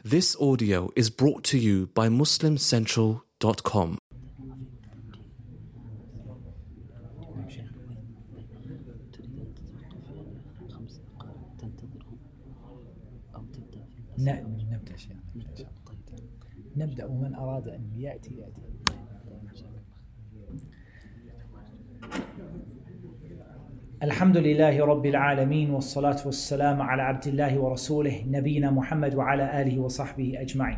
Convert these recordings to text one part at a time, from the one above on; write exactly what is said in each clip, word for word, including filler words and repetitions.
This audio is brought to you by muslim central dot com. نبدأ شيء نبدأ ومن أراد أن يأتي يأتي. الحمد لله رب العالمين والصلاة والسلام على عبد الله ورسوله نبينا محمد وعلى آله وصحبه أجمعين.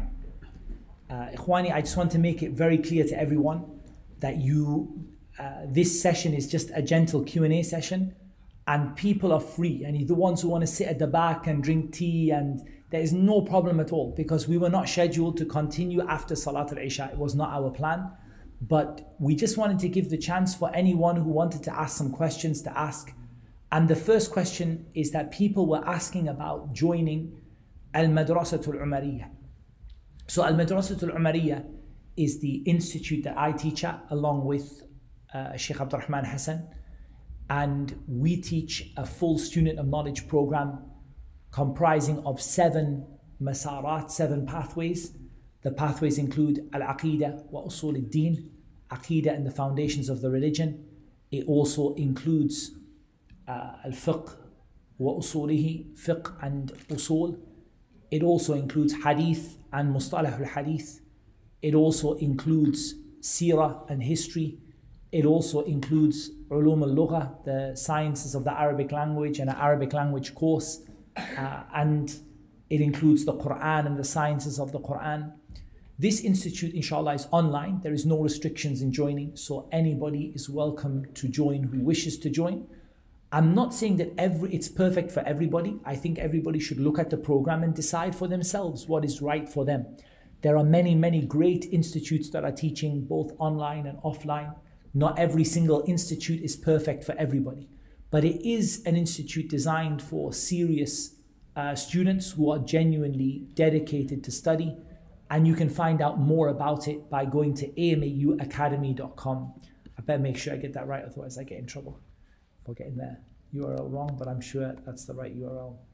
Uh, Ikhwani, I just want to make it very clear to everyone that you, uh, this session is just a gentle Q and A session, and people are free. And the ones who want to sit at the back and drink tea, and there is no problem at all, because we were not scheduled to continue after Salat al-Isha. It was not our plan. But we just wanted to give the chance for anyone who wanted to ask some questions to ask. And the first question is that people were asking about joining Al-Madrasatul Umariyah. So Al-Madrasatul Umariyah is the institute that I teach at, along with uh, Sheikh Abdul Rahman Hassan. And we teach a full student of knowledge program comprising of seven masarat, seven pathways. The pathways include Al-Aqidah wa Usul al-Din, Aqidah and the foundations of the religion. It also includes uh, Al-Fiqh wa Usulihi, Fiqh and Usul. It also includes Hadith and Mustalah al-Hadith. It also includes Seerah and history. It also includes Ulum al-Lugha, the sciences of the Arabic language and an Arabic language course. Uh, and it includes the Quran and the sciences of the Quran. This institute, inshallah, is online. There is no restrictions in joining, so anybody is welcome to join who wishes to join. I'm not saying that every it's perfect for everybody. I think everybody should look at the program and decide for themselves what is right for them. There are many, many great institutes that are teaching both online and offline. Not every single institute is perfect for everybody, but it is an institute designed for serious uh, students who are genuinely dedicated to study. And you can find out more about it by going to A M A U academy dot com. I better make sure I get that right, otherwise I get in trouble for getting the U R L wrong, but I'm sure that's the right U R L.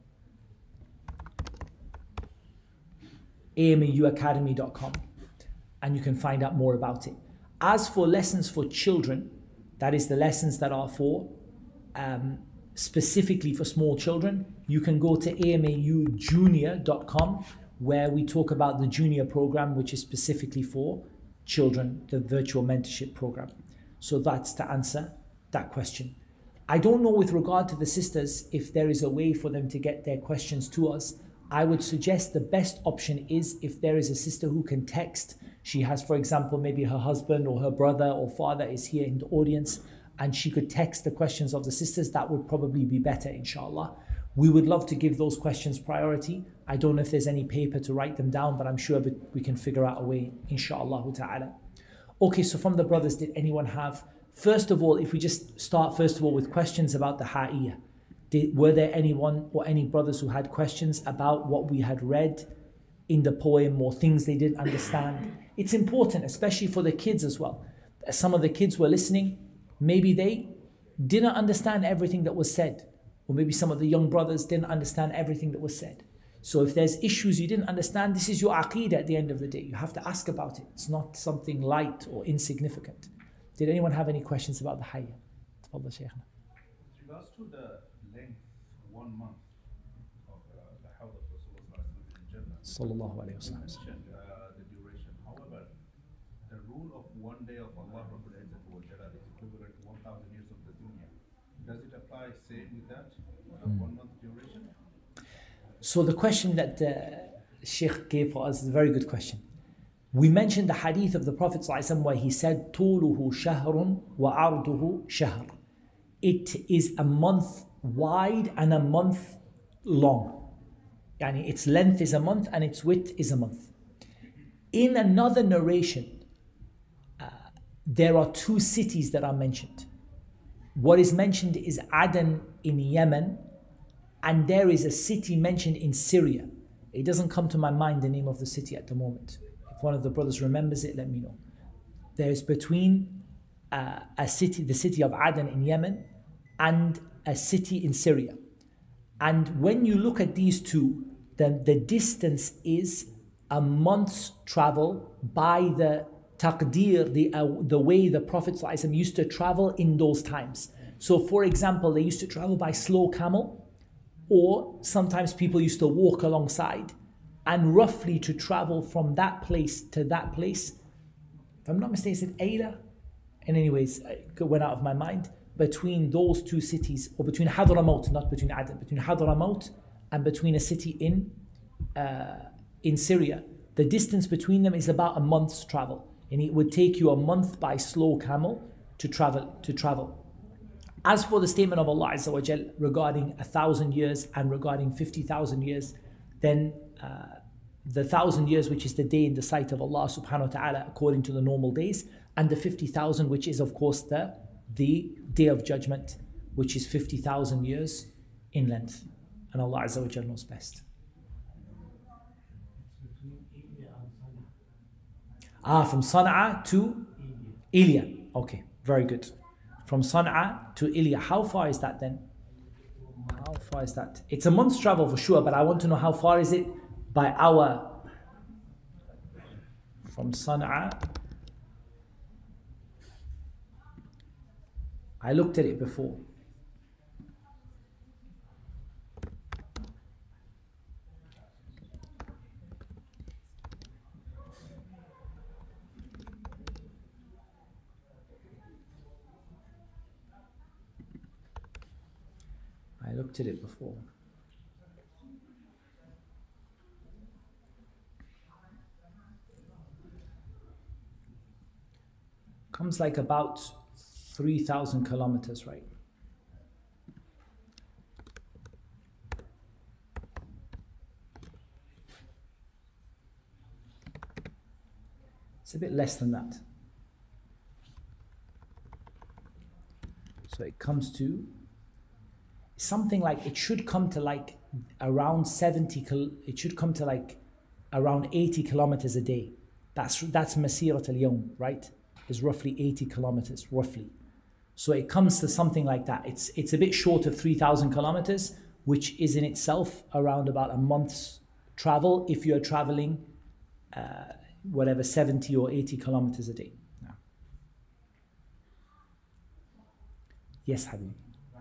A M A U academy dot com, and you can find out more about it. As for lessons for children, that is the lessons that are for um, specifically for small children, you can go to A M A U junior dot com, where we talk about the junior program, which is specifically for children, the virtual mentorship program. So that's to answer that question. I don't know with regard to the sisters if there is a way for them to get their questions to us. I would suggest the best option is if there is a sister who can text. She has, for example, maybe her husband or her brother or father is here in the audience, and she could text the questions of the sisters. That would probably be better, inshallah. We would love to give those questions priority. I don't know if there's any paper to write them down, but I'm sure we can figure out a way, inshallah ta'ala. Okay, so from the brothers, did anyone have, first of all, if we just start first of all with questions about the Ha'iyah. Did, were there anyone or any brothers who had questions about what we had read in the poem or things they didn't understand? It's important, especially for the kids as well. As some of the kids were listening, maybe they didn't understand everything that was said. Or maybe some of the young brothers didn't understand everything that was said. So if there's issues you didn't understand, this is your aqeedah at the end of the day. You have to ask about it. It's not something light or insignificant. Did anyone have any questions about the Hayya? Tafadhal, Shaykhna. With regards to the length, one month of uh, the Hawd of Rasulullah in Jannah, Sallallahu alayhi wa sallam. mentioned uh, the duration. However, the rule of one day of Allah Rabbul Izzat wa Jalal is equivalent to one thousand years of the dunya. Does it apply same with that, uh, mm. one month duration? So the question that the Sheikh gave for us is a very good question. We mentioned the hadith of the Prophet ﷺ where he said, طُولُهُ شَهْرٌ وَعَرْضُهُ شَهْرٌ. It is a month wide and a month long. Yani its length is a month and its width is a month. In another narration, uh, there are two cities that are mentioned. What is mentioned is Aden in Yemen, and there is a city mentioned in Syria. It doesn't come to my mind the name of the city at the moment. If one of the brothers remembers it, let me know. There's between uh, a city, the city of Aden in Yemen, and a city in Syria. And when you look at these two, then the distance is a month's travel by the taqdeer, the, uh, the way the Prophet ﷺ used to travel in those times. So for example, they used to travel by slow camel, or sometimes people used to walk alongside, and roughly to travel from that place to that place, if I'm not mistaken, is it Ayla? And anyways, it went out of my mind, between those two cities, or between Hadramaut, not between Aden, between Hadramaut and between a city in uh, in Syria, the distance between them is about a month's travel, and it would take you a month by slow camel to travel to travel. As for the statement of Allah Azza wa Jal regarding a thousand years and regarding fifty thousand years, then uh, the thousand years, which is the day in the sight of Allah subhanahu wa ta'ala according to the normal days, and the fifty thousand, which is of course the, the day of judgment, which is fifty thousand years in length. And Allah Azza wa Jal knows best. Ah, from Sana'a to Ilya. Okay, very good. From Sana'a to Ilya. How far is that then? How far is that? It's a month's travel for sure, but I want to know how far is it by hour. From Sana'a. I looked at it before. I looked at it before. Comes like about three thousand kilometers, right? It's a bit less than that. So it comes to something like, it should come to like around seventy, it should come to like around eighty kilometers a day. That's that's Masirat al-Yawm, right? Is roughly eighty kilometers, roughly. So it comes to something like that. It's it's a bit short of three thousand kilometers, which is in itself around about a month's travel if you're traveling uh, whatever, seventy or eighty kilometers a day. No. Yes, Habib.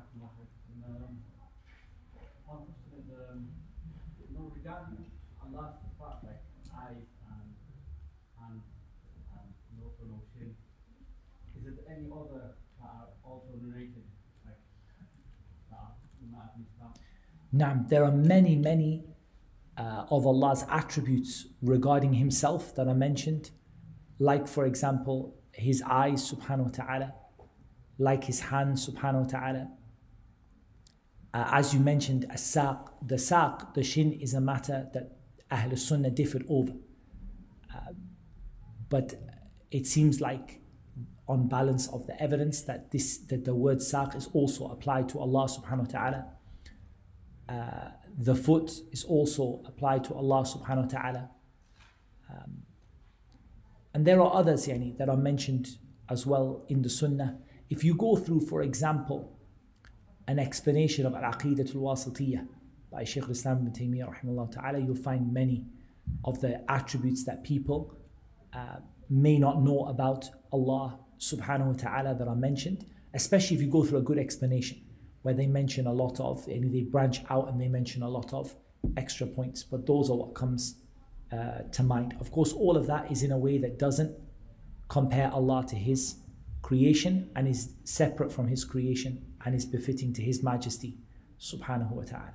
Regarding Allah's sifat, like eyes and hands and no promotion, is it any other that are also narrated, like that you might have missed out? Naam, there are many, many uh, of Allah's attributes regarding Himself that are mentioned, like for example, His eyes, subhanahu wa ta'ala, like His hands, subhanahu wa ta'ala. Uh, as you mentioned, as-saq, the saq, the shin, is a matter that Ahl Sunnah differed over. Uh, but it seems like, on balance of the evidence, that this that the word saq is also applied to Allah subhanahu wa ta'ala. Uh, the foot is also applied to Allah subhanahu wa ta'ala. Um, and there are others yani, that are mentioned as well in the Sunnah. If you go through, for example, an explanation of Al-Aqidat Al-Wasitiyah by Shaykh al-Islam ibn Taymiyyah rahimahullah ta'ala, you'll find many of the attributes that people uh, may not know about Allah subhanahu wa ta'ala that are mentioned, especially if you go through a good explanation where they mention a lot of, and they branch out and they mention a lot of extra points, but those are what comes uh, to mind. Of course, all of that is in a way that doesn't compare Allah to His creation and is separate from His creation and is befitting to His majesty subhanahu wa ta'ala.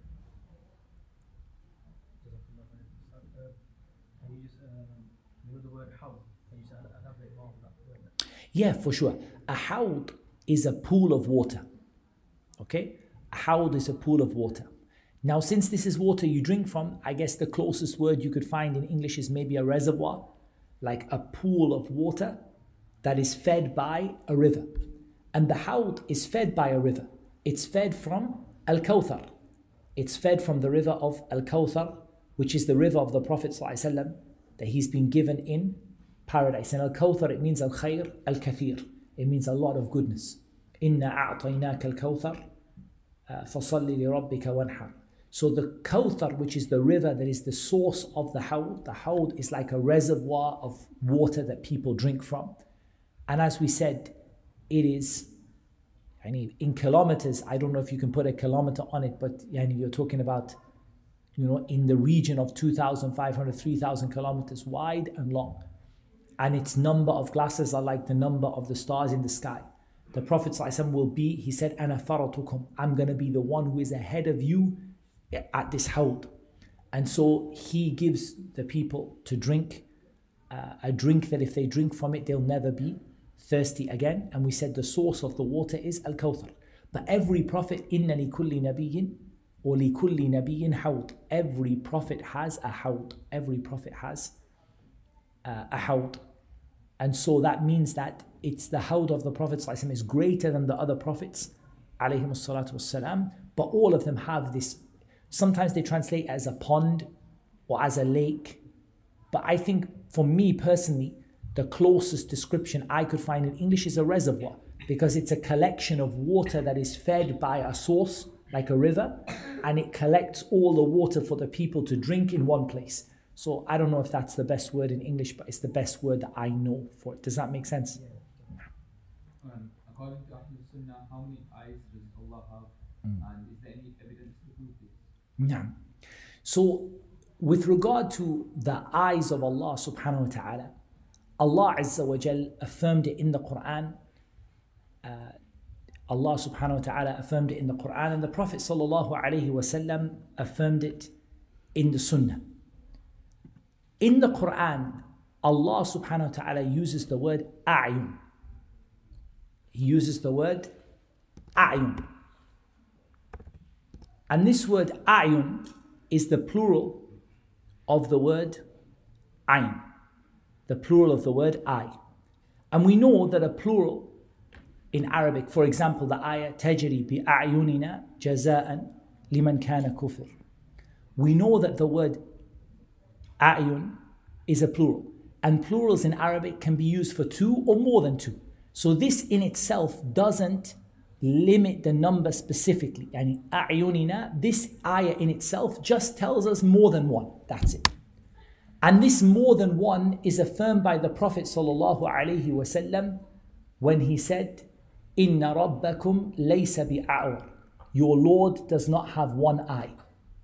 Can you just, um, you know the word hawd? Can you just elaborate more on that word? Yeah, for sure. A hawd is a pool of water. Okay? A hawd is a pool of water. Now, since this is water you drink from, I guess the closest word you could find in English is maybe a reservoir, like a pool of water that is fed by a river. And the hawd is fed by a river. It's fed from Al-Kawthar. It's fed from the river of Al-Kawthar, which is the river of the Prophet ﷺ that he's been given in paradise. And Al-Kawthar, it means Al-Khair, Al-Kathir. It means a lot of goodness. Inna a'tainaka al-Kawthar, fasalli li rabbika wanhar. So the Kawthar, which is the river that is the source of the Hawd, the Hawd is like a reservoir of water that people drink from. And as we said, it is, I mean, in kilometers, I don't know if you can put a kilometer on it, but yani, you're talking about, you know, in the region of two thousand five hundred, three thousand kilometers wide and long. And its number of glasses are like the number of the stars in the sky. The Prophet ﷺ will be, he said, Ana faratukum, I'm going to be the one who is ahead of you at this Hawd. And so he gives the people to drink uh, a drink that if they drink from it, they'll never be thirsty again. And we said the source of the water is Al-Kawthar. But every prophet, inna li kulli nabiyyin or li kulli nabiyyin hawd. Every prophet has a hawd. Every prophet has uh, a hawd. And so that means that it's the hawd of the Prophet ﷺ is greater than the other prophets, alayhim salatu wassalam, but all of them have this. Sometimes they translate as a pond or as a lake. But I think for me personally, the closest description I could find in English is a reservoir, because it's a collection of water that is fed by a source, like a river, and it collects all the water for the people to drink in one place. So I don't know if that's the best word in English, but it's the best word that I know for it. Does that make sense? Um, according to Ahlul Sunnah, how many eyes does Allah have? Mm. And is there any evidence to prove this? Yeah. So with regard to the eyes of Allah subhanahu wa ta'ala, Allah Azza wa Jal affirmed it in the Quran. Uh, Allah subhanahu wa ta'ala affirmed it in the Quran, and the Prophet sallallahu alayhi wa sallam affirmed it in the Sunnah. In the Quran, Allah subhanahu wa ta'ala uses the word a'yun. He uses the word a'yun. And this word a'yun is the plural of the word ayn. The plural of the word eye. And we know that a plural in Arabic, for example, the ayah tajri bi a'yunina jaza'an liman kana kufr. We know that the word a'yun is a plural, and plurals in Arabic can be used for two or more than two. So this in itself doesn't limit the number specifically. Yani a'yunina, this ayah in itself just tells us more than one. That's it. And this more than one is affirmed by the Prophet sallallahu alaihi wasallam when he said, "Inna rabbakum laysa bi'a'war." Your Lord does not have one eye.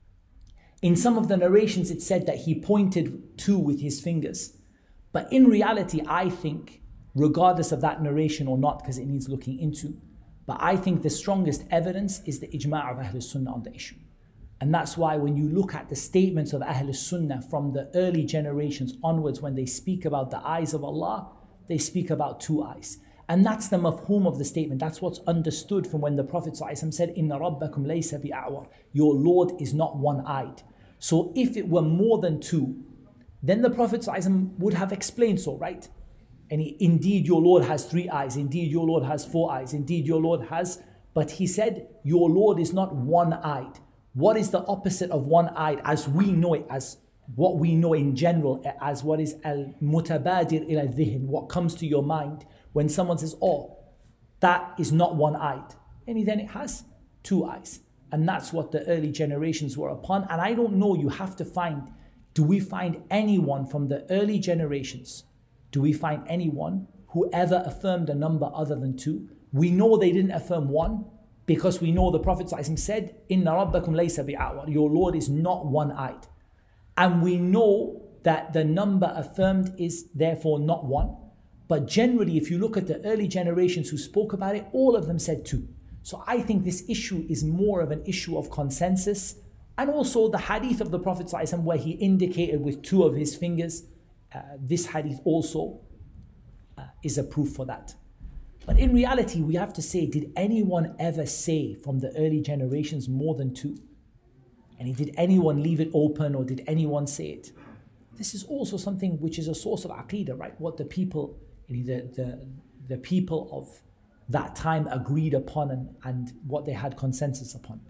In some of the narrations it said that he pointed two with his fingers. But in reality, I think, regardless of that narration or not, because it needs looking into, but I think the strongest evidence is the ijma' of Ahlul Sunnah on the issue. And that's why when you look at the statements of Ahlul Sunnah from the early generations onwards, when they speak about the eyes of Allah, they speak about two eyes. And that's the mafhum of the statement. That's what's understood from when the Prophet ﷺ said, "Inna rabbakum laysa bi'a'war." Your Lord is not one-eyed. So if it were more than two, then the Prophet ﷺ would have explained so, right? And he, indeed your Lord has three eyes. Indeed your Lord has four eyes. Indeed your Lord has... But he said, your Lord is not one-eyed. What is the opposite of one-eyed as we know it, as what we know in general, as what is al-mutabadir ila dhihin, what comes to your mind when someone says, oh, that is not one-eyed. And then it has two eyes. And that's what the early generations were upon. And I don't know, you have to find, do we find anyone from the early generations, do we find anyone who ever affirmed a number other than two? We know they didn't affirm one, because we know the Prophet ﷺ said, "Inna rabbakum laysa bi'a'war." Your Lord is not one-eyed. And we know that the number affirmed is therefore not one. But generally, if you look at the early generations who spoke about it, all of them said two. So I think this issue is more of an issue of consensus. And also the hadith of the Prophet ﷺ where he indicated with two of his fingers, uh, this hadith also uh, is a proof for that. But in reality, we have to say, did anyone ever say from the early generations more than two? And did anyone leave it open, or did anyone say it? This is also something which is a source of aqeedah, right? What the people, the, the, the people of that time agreed upon and, and what they had consensus upon.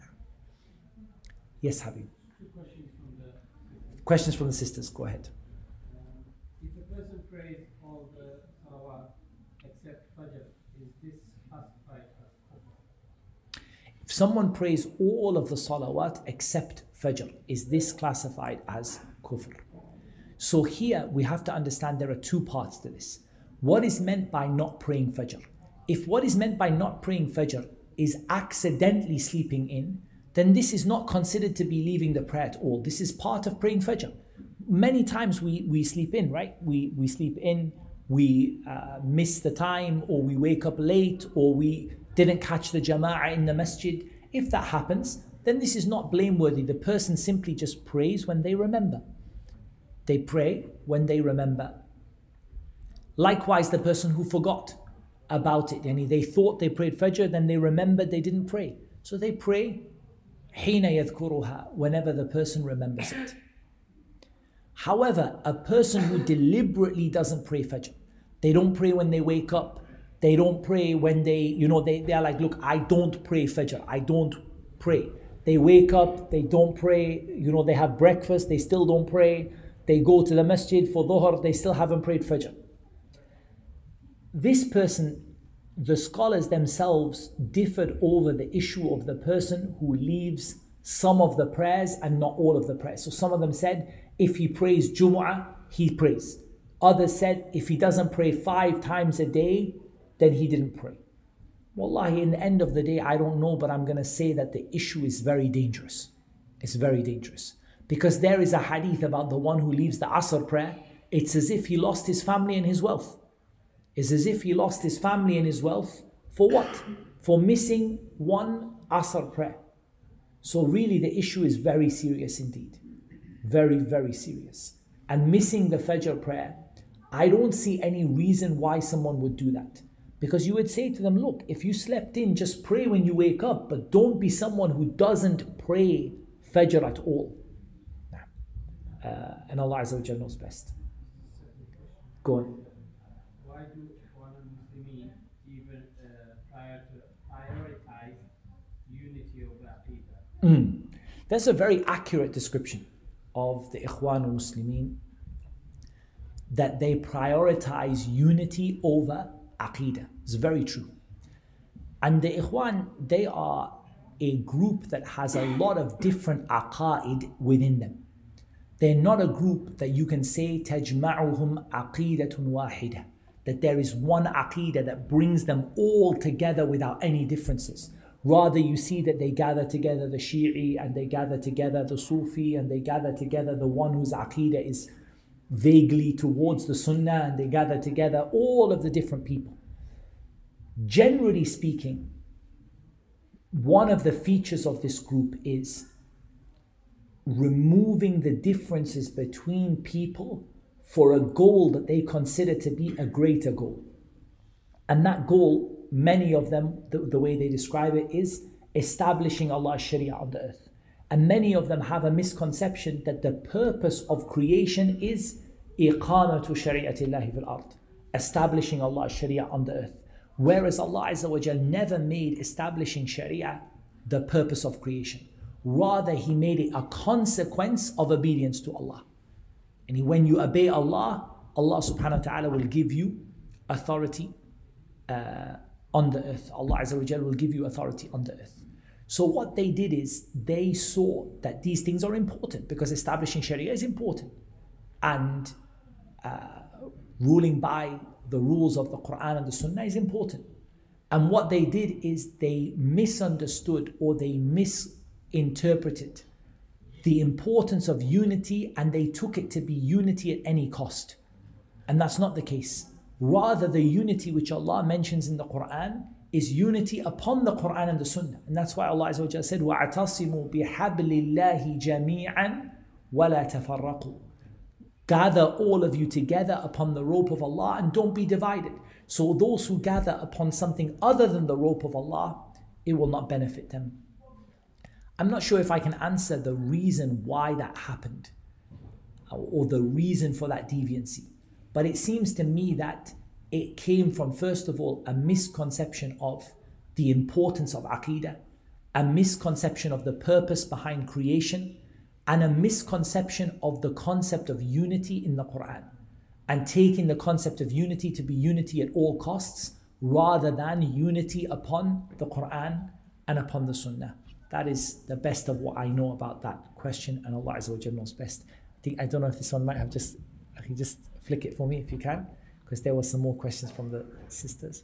Yes, Habib. Two questions from the Questions from the sisters, go ahead. Um, if a person prays all the salawat except Fajr, is this classified as kufr? If someone prays all of the salawat except Fajr, is this classified as kufr? So here we have to understand there are two parts to this. What is meant by not praying Fajr? If what is meant by not praying Fajr is accidentally sleeping in, then this is not considered to be leaving the prayer at all. This is part of praying Fajr. Many times we, we sleep in, right? We, we sleep in, we uh, miss the time, or we wake up late, or we didn't catch the jama'ah in the masjid. If that happens, then this is not blameworthy. The person simply just prays when they remember. They pray when they remember. Likewise, the person who forgot about it, yani they thought they prayed Fajr, then they remembered they didn't pray. So they pray حين يذكرها, whenever the person remembers it. However, a person who deliberately doesn't pray Fajr, they don't pray when they wake up, they don't pray when they, you know, they, they are like, look, I don't pray Fajr, I don't pray. They wake up, they don't pray, you know, they have breakfast, they still don't pray. They go to the masjid for dhuhr, they still haven't prayed Fajr. This person, the scholars themselves differed over the issue of the person who leaves some of the prayers and not all of the prayers. So some of them said, if he prays Jumu'ah, he prays. Others said, if he doesn't pray five times a day, then he didn't pray. Wallahi, in the end of the day, I don't know, but I'm going to say that the issue is very dangerous. It's very dangerous. Because there is a hadith about the one who leaves the Asr prayer. It's as if he lost his family and his wealth. It's as if he lost his family and his wealth. For what? For missing one Asr prayer. So really the issue is very serious indeed. Very, very serious. And missing the Fajr prayer, I don't see any reason why someone would do that. Because you would say to them, look, if you slept in, just pray when you wake up, but don't be someone who doesn't pray Fajr at all. Uh, and Allah Azza wa Jalla knows best. Go on. Why do Ikhwan al-Muslimin even uh, prior to prioritize unity over Aqidah? Mm. That's a very accurate description of the Ikhwan al-Muslimin, that they prioritize unity over Aqidah. It's very true. And the Ikhwan, they are a group that has a lot of different aqaid within them. They're not a group that you can say تَجْمَعُهُمْ عَقِيدَةٌ وَاحِدَةٌ, that there is one aqidah that brings them all together without any differences. Rather, you see that they gather together the Shi'i, and they gather together the Sufi, and they gather together the one whose aqidah is vaguely towards the Sunnah, and they gather together all of the different people. Generally speaking, one of the features of this group is removing the differences between people for a goal that they consider to be a greater goal. And that goal, many of them, the, the way they describe it, is establishing Allah's Sharia on the earth. And many of them have a misconception that the purpose of creation is iqamatu shari'atillahi fil ard, establishing Allah's Sharia on the earth. Whereas Allah Azza wa Jal never made establishing Sharia the purpose of creation. Rather, He made it a consequence of obedience to Allah. And when you obey Allah, Allah subhanahu wa ta'ala will give you authority uh, on the earth. Allah Azza wa Jal will give you authority on the earth. So what they did is they saw that these things are important because establishing Sharia is important. And uh, ruling by the rules of the Quran and the Sunnah is important. And what they did is they misunderstood or they misinterpreted the importance of unity, and they took it to be unity at any cost. And that's not the case. Rather, the unity which Allah mentions in the Quran is unity upon the Quran and the Sunnah. And that's why Allah Azza wa Jalla said, وَاعْتَصِمُوا بِحَبْلِ اللَّهِ جَمِيعًا وَلَا تَفَرَّقُوا. Gather all of you together upon the rope of Allah and don't be divided. So those who gather upon something other than the rope of Allah, it will not benefit them. I'm not sure if I can answer the reason why that happened or the reason for that deviancy. But it seems to me that it came from, first of all, a misconception of the importance of Aqidah, a misconception of the purpose behind creation, and a misconception of the concept of unity in the Quran, and taking the concept of unity to be unity at all costs rather than unity upon the Quran and upon the Sunnah. That is the best of what I know about that question, and Allah Azza wa Jalla knows best. I think, I don't know if this one might have just, I can just flick it for me if you can, because there were some more questions from the sisters.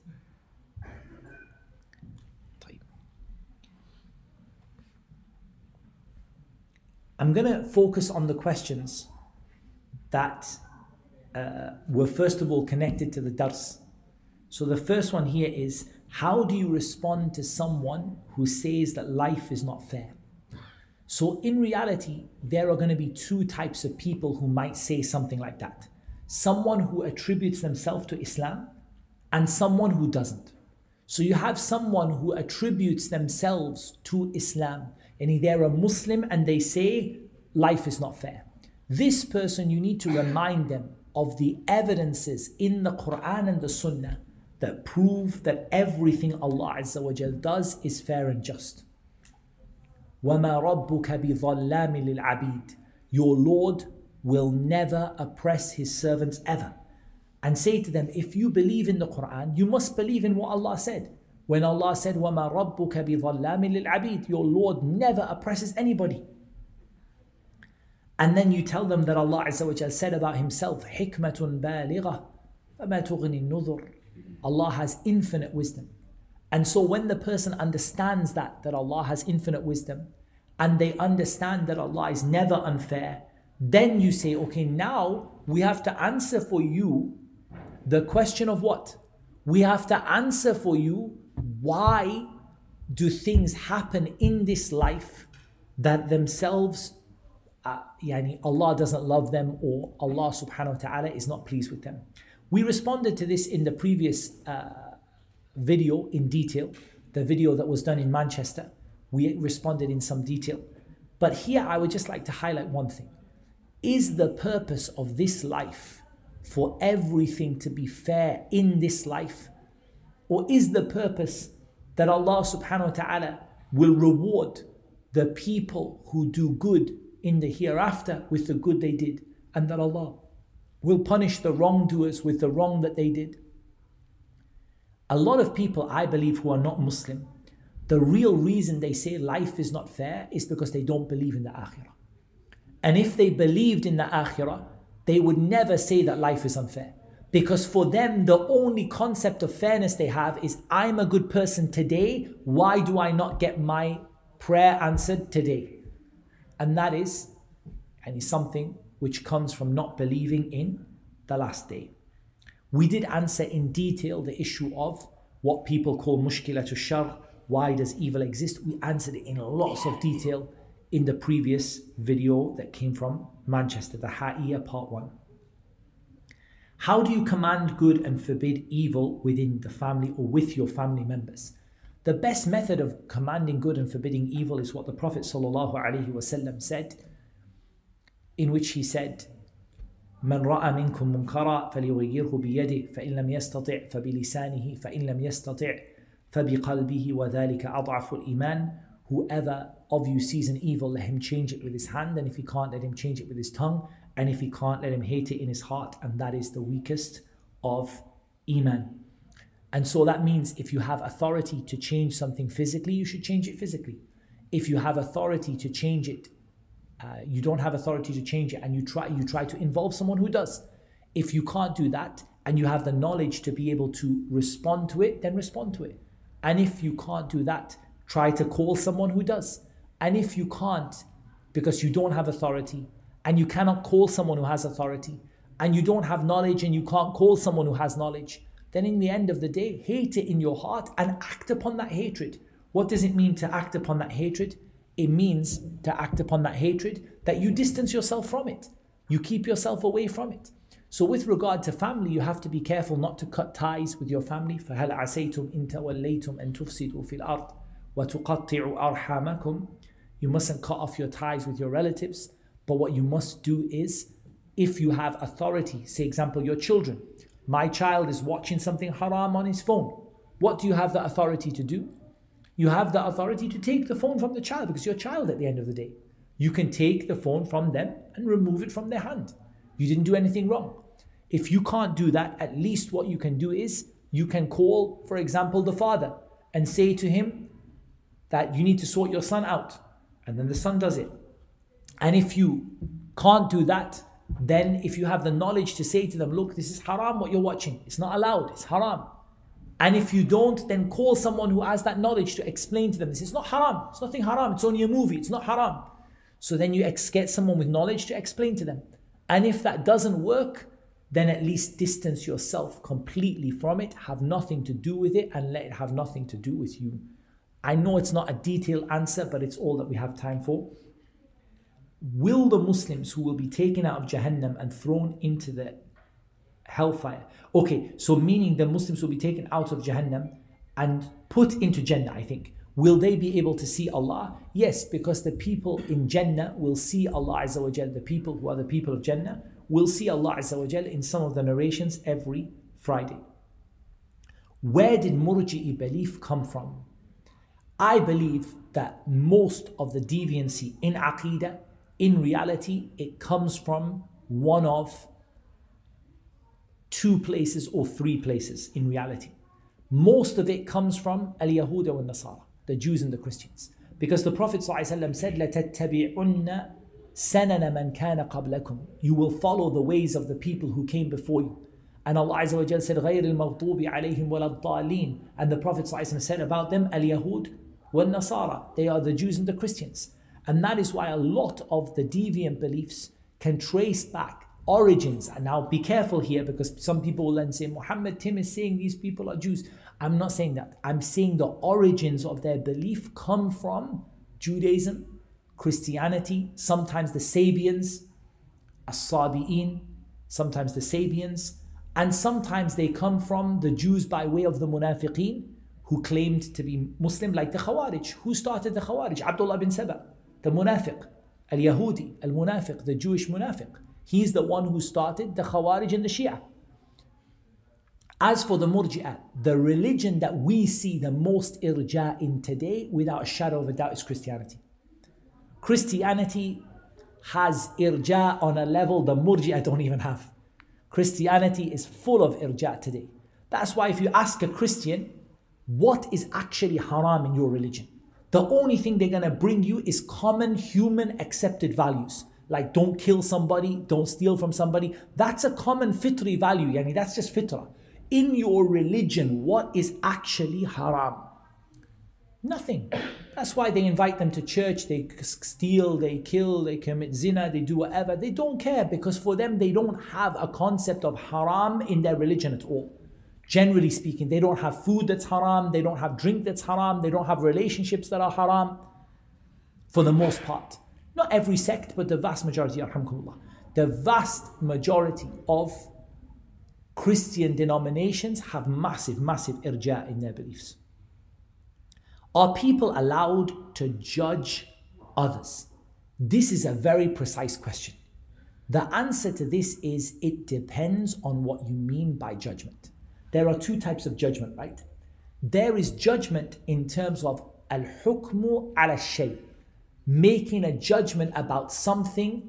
I'm going to focus on the questions that uh, were first of all connected to the dars. So the first one here is, how do you respond to someone who says that life is not fair? So in reality, there are going to be two types of people who might say something like that. Someone who attributes themselves to Islam and someone who doesn't. So you have someone who attributes themselves to Islam, and they're a Muslim and they say life is not fair. This person, you need to remind them of the evidences in the Quran and the Sunnah that prove that everything Allah Azza wa Jal does is fair and just. وَمَا رَبُّكَ بِظَلَّامٍ لِلْعَبِيدِ. Your Lord will never oppress His servants ever. And say to them, if you believe in the Quran, you must believe in what Allah said. When Allah said, وَمَا رَبُّكَ بِظَلَّامٍ لِلْعَبِيدِ, your Lord never oppresses anybody. And then you tell them that Allah Azza wa Jal said about Himself, حِكْمَةٌ بَالِغَةٌ فَمَا تُغْنِ النُّذُرُ. Allah has infinite wisdom. And so when the person understands that, that Allah has infinite wisdom, and they understand that Allah is never unfair, then you say, okay, now we have to answer for you the question of what? We have to answer for you, why do things happen in this life that themselves, uh, yani Allah doesn't love them, or Allah subhanahu wa ta'ala is not pleased with them. We responded to this in the previous uh, video in detail, the video that was done in Manchester. We responded in some detail. But here I would just like to highlight one thing. Is the purpose of this life for everything to be fair in this life? Or is the purpose that Allah subhanahu wa ta'ala will reward the people who do good in the hereafter with the good they did, and that Allah will punish the wrongdoers with the wrong that they did? A lot of people, I believe, who are not Muslim, the real reason they say life is not fair is because they don't believe in the Akhirah. And if they believed in the Akhirah, they would never say that life is unfair. Because for them, the only concept of fairness they have is, I'm a good person today, why do I not get my prayer answered today? And that is, and is something which comes from not believing in the last day. We did answer in detail the issue of what people call mushkilatu shar, why does evil exist? We answered it in lots of detail in the previous video that came from Manchester, the Ha'iyya part one. How do you command good and forbid evil within the family or with your family members? The best method of commanding good and forbidding evil is what the Prophet ﷺ said, in which he said, من رأى منكم منكرا فليغيره بيده فإن لم يستطع فبلسانه فإن لم يستطع فبقلبه وذلك أضعف الإيمان. Whoever of you sees an evil, let him change it with his hand, and if he can't, let him change it with his tongue, and if he can't, let him hate it in his heart, and that is the weakest of Iman. And so that means if you have authority to change something physically, you should change it physically. If you have authority to change it, uh, you don't have authority to change it, and you try, you try to involve someone who does. If you can't do that, and you have the knowledge to be able to respond to it, then respond to it. And if you can't do that, try to call someone who does. And if you can't, because you don't have authority, and you cannot call someone who has authority, and you don't have knowledge and you can't call someone who has knowledge, then in the end of the day, hate it in your heart and act upon that hatred. What does it mean to act upon that hatred? It means to act upon that hatred that you distance yourself from it. You keep yourself away from it. So with regard to family, you have to be careful not to cut ties with your family. فَهَلْ عَسَيْتُمْ إِن تَوَلَّيْتُمْ أَن تُفْسِدُوا فِي الْأَرْضِ وَتُقَطِّعُوا أَرْحَامَكُمْ. You mustn't cut off your ties with your relatives. But what you must do is, if you have authority, say example, your children. My child is watching something haram on his phone. What do you have the authority to do? You have the authority to take the phone from the child, because you're a child at the end of the day. You can take the phone from them and remove it from their hand. You didn't do anything wrong. If you can't do that, at least what you can do is, you can call, for example, the father and say to him that you need to sort your son out. And then the son does it. And if you can't do that, then if you have the knowledge to say to them, look, this is haram what you're watching. It's not allowed, it's haram. And if you don't, then call someone who has that knowledge to explain to them. This is not haram, it's nothing haram, it's only a movie, it's not haram. So then you ex- get someone with knowledge to explain to them. And if that doesn't work, then at least distance yourself completely from it, have nothing to do with it, and let it have nothing to do with you. I know it's not a detailed answer, but it's all that we have time for. Will the Muslims who will be taken out of Jahannam and thrown into the hellfire? Okay, so meaning the Muslims will be taken out of Jahannam and put into Jannah, I think. Will they be able to see Allah? Yes, because the people in Jannah will see Allah Azza wa Jal. The people who are the people of Jannah will see Allah Azza wa Jal in some of the narrations every Friday. Where did Murji'i belief come from? I believe that most of the deviancy in Aqeedah, in reality, it comes from one of two places or three places in reality. Most of it comes from al-Yahuda wa al-Nasara, the Jews and the Christians. Because the Prophet ﷺ said, لَتَتَّبِعُنَّ سَنَنَ مَنْ كَانَ قَبْلَكُمْ. You will follow the ways of the people who came before you. And Allah Azza wa Jal said, غَيْرِ الْمَغْضُوبِ عَلَيْهِمْ وَلَا الضَّالِينَ. And the Prophet ﷺ said about them, al-Yahud wa al-Nasara. They are the Jews and the Christians. And that is why a lot of the deviant beliefs can trace back origins. And now be careful here, because some people will then say, Muhammad Tim is saying these people are Jews. I'm not saying that. I'm saying the origins of their belief come from Judaism, Christianity, sometimes the Sabians, As-Sabi'in, sometimes the Sabians, and sometimes they come from the Jews by way of the Munafiqeen who claimed to be Muslim, like the Khawarij. Who started the Khawarij? Abdullah bin Saba, the Munafiq, Al-Yahudi, Al-Munafiq, the Jewish Munafiq. He's the one who started the Khawarij and the Shia. As for the Murji'ah, the religion that we see the most irja in today, without a shadow of a doubt, is Christianity. Christianity has irja on a level the Murji'ah don't even have. Christianity is full of irja today. That's why if you ask a Christian, what is actually haram in your religion? The only thing they're going to bring you is common human accepted values. Like don't kill somebody, don't steal from somebody. That's a common fitri value. Yani that's just fitrah. In your religion, what is actually haram? Nothing. That's why they invite them to church, they steal, they kill, they commit zina, they do whatever. They don't care, because for them, they don't have a concept of haram in their religion at all. Generally speaking, they don't have food that's haram, they don't have drink that's haram, they don't have relationships that are haram, for the most part. Not every sect, but the vast majority, alhamdulillah. The vast majority of Christian denominations have massive, massive irja in their beliefs. Are people allowed to judge others? This is a very precise question. The answer to this is it depends on what you mean by judgment. There are two types of judgment, right? There is judgment in terms of al-hukmu ala shay, making a judgment about something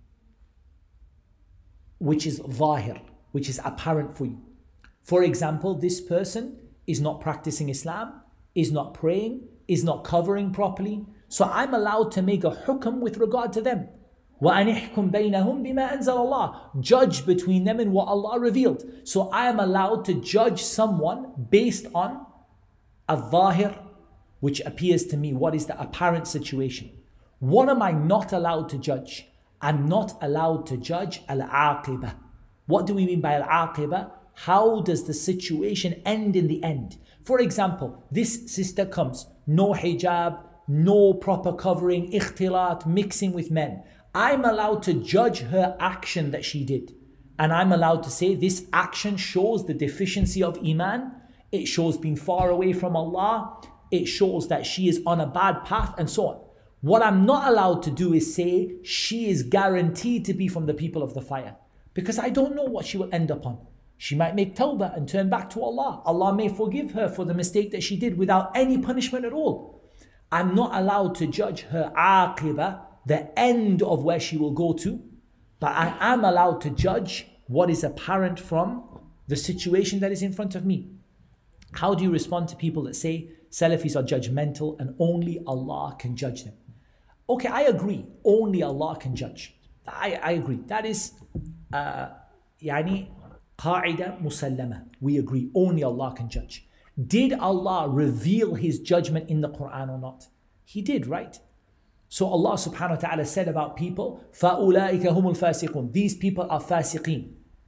which is zahir, which is apparent for you. For example, this person is not practicing Islam, is not praying, is not covering properly. So I'm allowed to make a hukm with regard to them. وَأَنِحْكُمْ بَيْنَهُمْ بِمَا أَنزَلَ اللَّهِ. Judge between them in what Allah revealed. So I am allowed to judge someone based on al-zahir, which appears to me, what is the apparent situation. What am I not allowed to judge? I'm not allowed to judge al-aqibah. What do we mean by al-aqibah? How does the situation end in the end? For example, this sister comes, no hijab, no proper covering, ikhtilat, mixing with men. I'm allowed to judge her action that she did. And I'm allowed to say this action shows the deficiency of iman. It shows being far away from Allah. It shows that she is on a bad path and so on. What I'm not allowed to do is say she is guaranteed to be from the people of the fire. Because I don't know what she will end up on. She might make tawbah and turn back to Allah. Allah may forgive her for the mistake that she did without any punishment at all. I'm not allowed to judge her aqibah, the end of where she will go to, but I am allowed to judge what is apparent from the situation that is in front of me. How do you respond to people that say Salafis are judgmental and only Allah can judge them. Okay, I agree. Only Allah can judge. I, I agree. That is, uh, yani, qaida musallama. We agree. Only Allah can judge. Did Allah reveal His judgment in the Quran or not? He did, right? So Allah subhanahu wa ta'ala said about people, فَأُولَٰئِكَ هُمُ الْفَاسِقُونَ. These people are fasiqeen.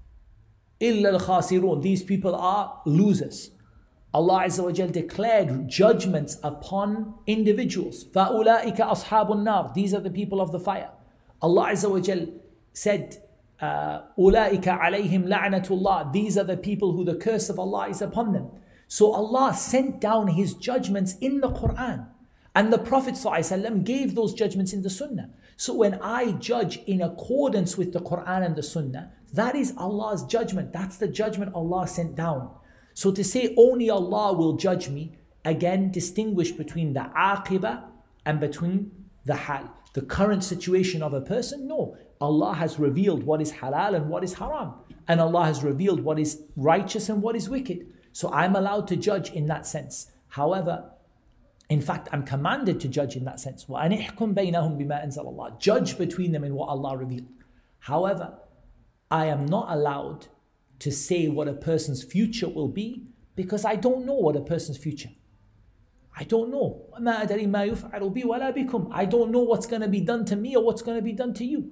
إِلَّا الْخَاسِرُونَ. These people are losers. Allah Azza wa Jal declared judgments upon individuals. فَأُولَٰئِكَ أَصْحَابُ النَّارِ. These are the people of the fire. Allah Azza wa Jal said, uh, أُولَٰئِكَ عَلَيْهِمْ لَعْنَةُ اللَّهِ. These are the people who the curse of Allah is upon them. So Allah sent down His judgments in the Quran. And the Prophet ﷺ gave those judgments in the Sunnah. So when I judge in accordance with the Quran and the Sunnah, that is Allah's judgment. That's the judgment Allah sent down. So to say only Allah will judge me, again distinguish between the aqibah and between the hal. The current situation of a person, no. Allah has revealed what is halal and what is haram. And Allah has revealed what is righteous and what is wicked. So I'm allowed to judge in that sense. However, in fact, I'm commanded to judge in that sense. وَأَنِحْكُمْ بَيْنَهُمْ بِمَا أَنزَلَ اللَّهِ. Judge between them in what Allah revealed. However, I am not allowed to say what a person's future will be because I don't know what a person's future. I don't know. وَمَا أَدَرِي مَا يُفْعَلُ بِي وَلَا بِكُمْ. I don't know what's going to be done to me or what's going to be done to you.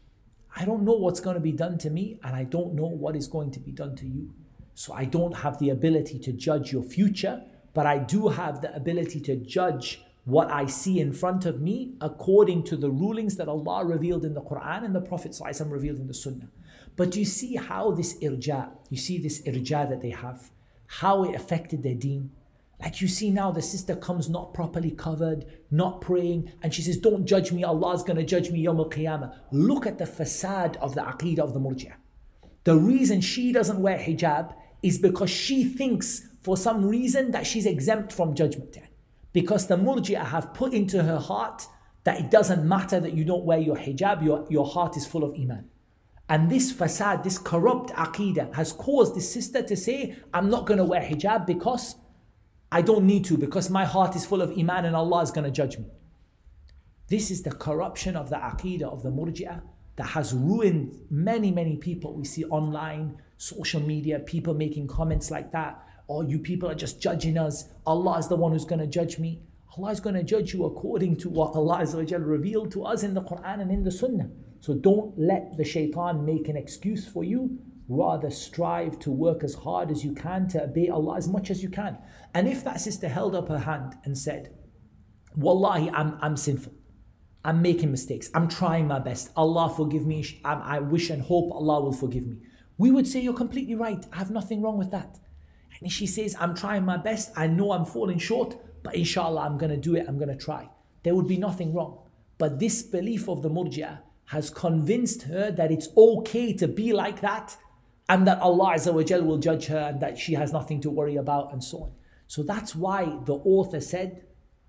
I don't know what's going to be done to me and I don't know what is going to be done to you. So I don't have the ability to judge your future, but I do have the ability to judge what I see in front of me according to the rulings that Allah revealed in the Quran and the Prophet ﷺ revealed in the Sunnah. But do you see how this irja, you see this irja that they have, how it affected their deen? Like you see now the sister comes not properly covered, not praying, and she says, don't judge me, Allah's going to judge me Yawm al-Qiyamah. Look at the facade of the aqeedah of the Murji'ah. The reason she doesn't wear hijab is because she thinks for some reason that she's exempt from judgment. Because the Murji'ah have put into her heart that it doesn't matter that you don't wear your hijab, your, your heart is full of iman. And this fasad, this corrupt aqeedah has caused this sister to say, I'm not going to wear hijab because I don't need to, because my heart is full of iman and Allah is going to judge me. This is the corruption of the aqeedah of the Murji'ah that has ruined many, many people. We see online, social media, people making comments like that. Oh, you people are just judging us. Allah is the one who's going to judge me. Allah is going to judge you according to what Allah Azza wa Jalla revealed to us in the Quran and in the Sunnah. So don't let the shaitan make an excuse for you. Rather strive to work as hard as you can to obey Allah as much as you can. And if that sister held up her hand and said, Wallahi, I'm, I'm sinful. I'm making mistakes. I'm trying my best. Allah forgive me. I, I wish and hope Allah will forgive me. We would say, you're completely right. I have nothing wrong with that. And she says, I'm trying my best. I know I'm falling short, but inshallah, I'm going to do it. I'm going to try. There would be nothing wrong. But this belief of the Murji'ah has convinced her that it's okay to be like that and that Allah Azza wa Jal will judge her and that she has nothing to worry about and so on. So that's why the author said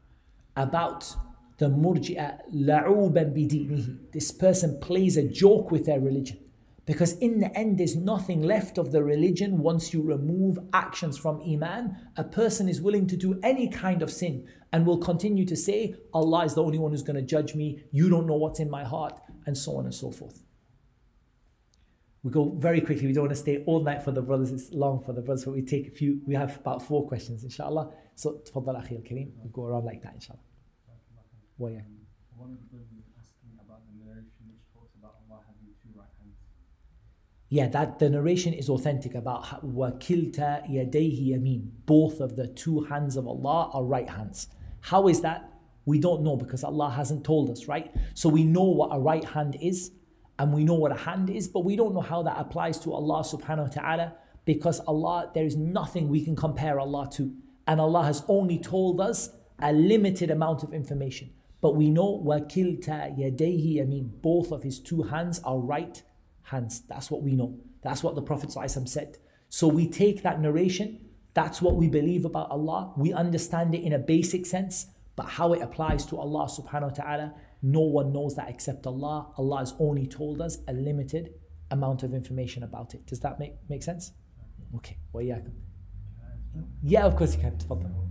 about the Murji'ah, la'uban bidinihi. This person plays a joke with their religion. Because in the end, there's nothing left of the religion once you remove actions from Iman. A person is willing to do any kind of sin and will continue to say, Allah is the only one who's going to judge me. You don't know what's in my heart, and so on and so forth. We go very quickly. We don't want to stay all night for the brothers. It's long for the brothers, but we take a few. We have about four questions, inshallah. So, tfaddal akhi al-kareem. We'll go around like that, inshallah. Well, yeah. One of the brothers was asking about the narration which talks about Allah having two right hands. Yeah, that the narration is authentic about وَكِلْتَ يَدَيْهِ يَمِينٌ. Both of the two hands of Allah are right hands. How is that? We don't know because Allah hasn't told us, right? So we know what a right hand is and we know what a hand is, but we don't know how that applies to Allah subhanahu wa ta'ala because Allah, there is nothing we can compare Allah to. And Allah has only told us a limited amount of information. But we know وَكِلْتَ يَدَيْهِ يَمِينٌ. Both of his two hands are right hands. That's what we know. That's what the Prophet ﷺ said. So we take that narration. That's what we believe about Allah. We understand it in a basic sense, but how it applies to Allah subhanahu wa ta'ala, no one knows that except Allah. Allah has only told us a limited amount of information about it. Does that make, make sense? Okay. وإياكم. Yeah, of course you can. تفضل.